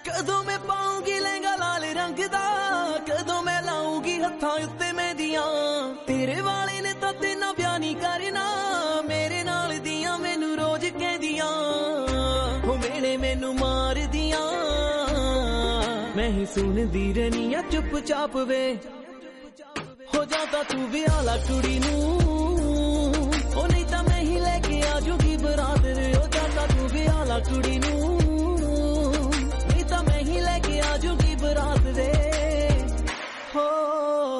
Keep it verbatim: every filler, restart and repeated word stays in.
कदों मैं पाऊंगी लहंगा लाल रंग दा, कदों मैं लाऊंगी हत्थां उत्ते मेहंदियां। तेरे वाले ने तां तेना ब्याह नहीं करना, मेरे नाल दियां मैनू रोज कहदियां, हो मेरे मैनू मार दियां। मैं ही सुनदी रहनी आ चुप चाप वे, हो जाता तू ब्याह ला कुड़ी नू, ओ नहीं तां मैं ही लेके आ जूगी बरात।